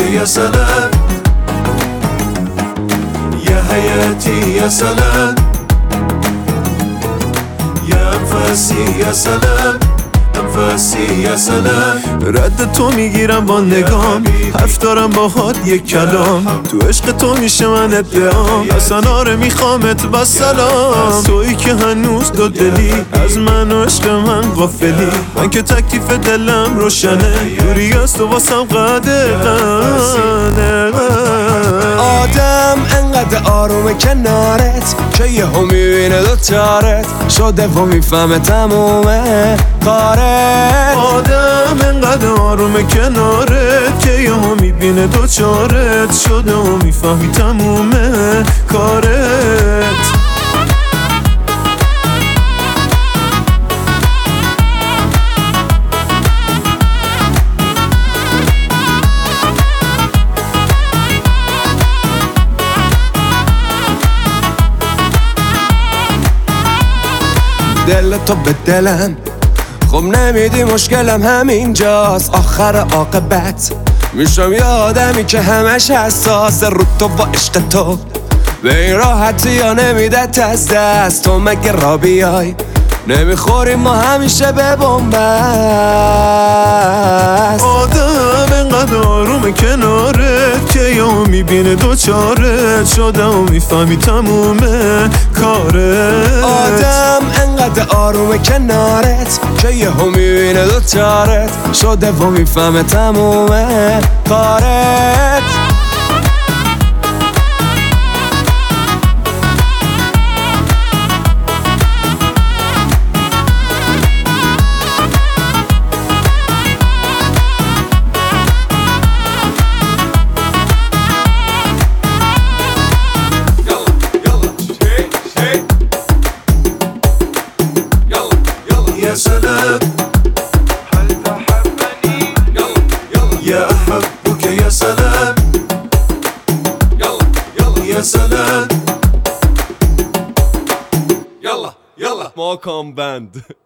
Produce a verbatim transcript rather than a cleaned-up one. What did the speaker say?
يا سلام يا حياتي يا سلام يا أنفاسي يا سلام انفاسی یا سلام. رد تو میگیرم با نگام، حرف دارم باهات یک کلام، تو عشق تو میشه من ادعام، اصلا آره میخوامت با سلام. تویی که هنوز دو دلی از من و عشق من غافلی، من که تکلیف دلم روشنه، دوری از تو واسم قدغنه. آدم انقدر آرومه کنارت که یه هم میبینه دوچارت شده و میفهمه تمومه کارت. آدم انقدر آرومه کنارت که یه هم میبینه دوچارت شده و میفهمی تمومه کارت. دل تو به دلم خب نمیدی مشکلم همینجاست، آخر عاقبت میشم یه آدمی که همش حساس رو تو و عشق تو به این راحتی یا نمیدت از دست. تو مگه را بیای نمیخوریم ما همیشه به بنبست. آدم انقدر آرومه کنارت که یا میبینه دوچارت شده و میفهمی تمومه کارت. آدم انقدر آرومه کنارت که یه هم میبینه دوچارت شده و میفهمه تمومه کارت. يا سلام هل تحبني يلا يلا يا أحبك يا سلام يلا يلا يا سلام يلا يلا ماكان باند.